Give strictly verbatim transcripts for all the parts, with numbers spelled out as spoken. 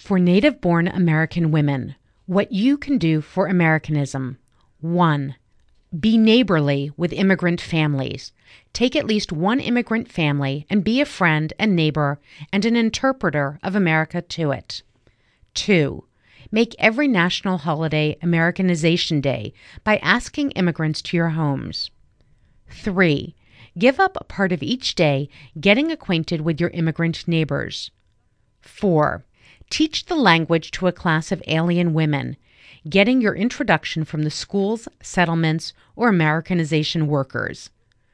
For native-born American women, what you can do for Americanism. one. Be neighborly with immigrant families. Take at least one immigrant family and be a friend and neighbor and an interpreter of America to it. two. Make every national holiday Americanization Day by asking immigrants to your homes. three. Give up a part of each day getting acquainted with your immigrant neighbors. four. Teach the language to a class of alien women, getting your introduction from the schools, settlements, or Americanization workers.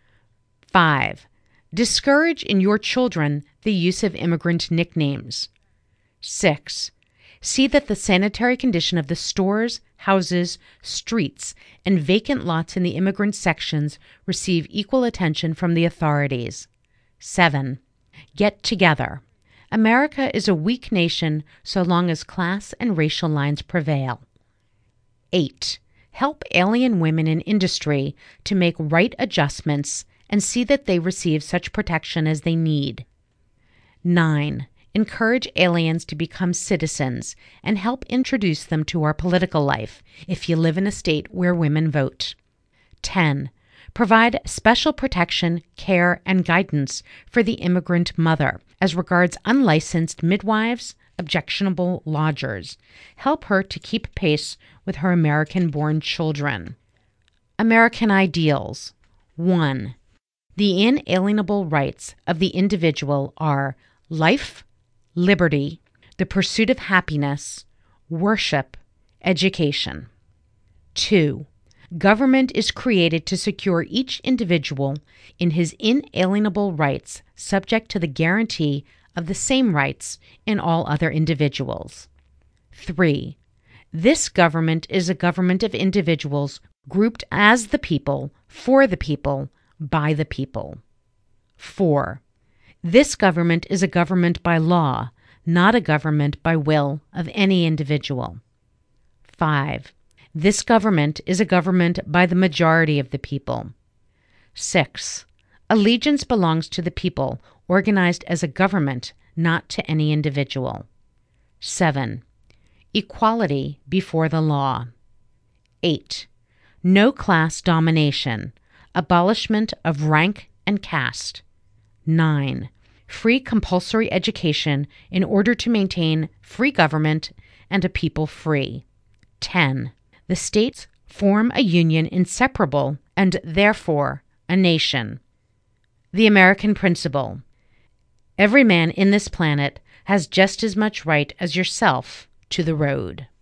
five. Discourage in your children the use of immigrant nicknames. six. See that the sanitary condition of the stores, houses, streets, and vacant lots in the immigrant sections receive equal attention from the authorities. seven. Get together. America is a weak nation so long as class and racial lines prevail. eight. Help alien women in industry to make right adjustments and see that they receive such protection as they need. nine. Encourage aliens to become citizens and help introduce them to our political life if you live in a state where women vote. ten. Provide special protection, care, and guidance for the immigrant mother as regards unlicensed midwives, objectionable lodgers. Help her to keep pace with her American-born children. American ideals. one. The inalienable rights of the individual are life, liberty, the pursuit of happiness, worship, education. two. Government is created to secure each individual in his inalienable rights, subject to the guarantee of the same rights in all other individuals. three. This government is a government of individuals grouped as the people, for the people, by the people. four. This government is a government by law, not a government by will of any individual. five. This government is a government by the majority of the people. six. Allegiance belongs to the people, organized as a government, not to any individual. seven. Equality before the law. eight. No class domination. Abolishment of rank and caste. nine. Free compulsory education in order to maintain free government and a people free. ten. The states form a union inseparable and therefore a nation. The American principle. Every man in this planet has just as much right as yourself to the road.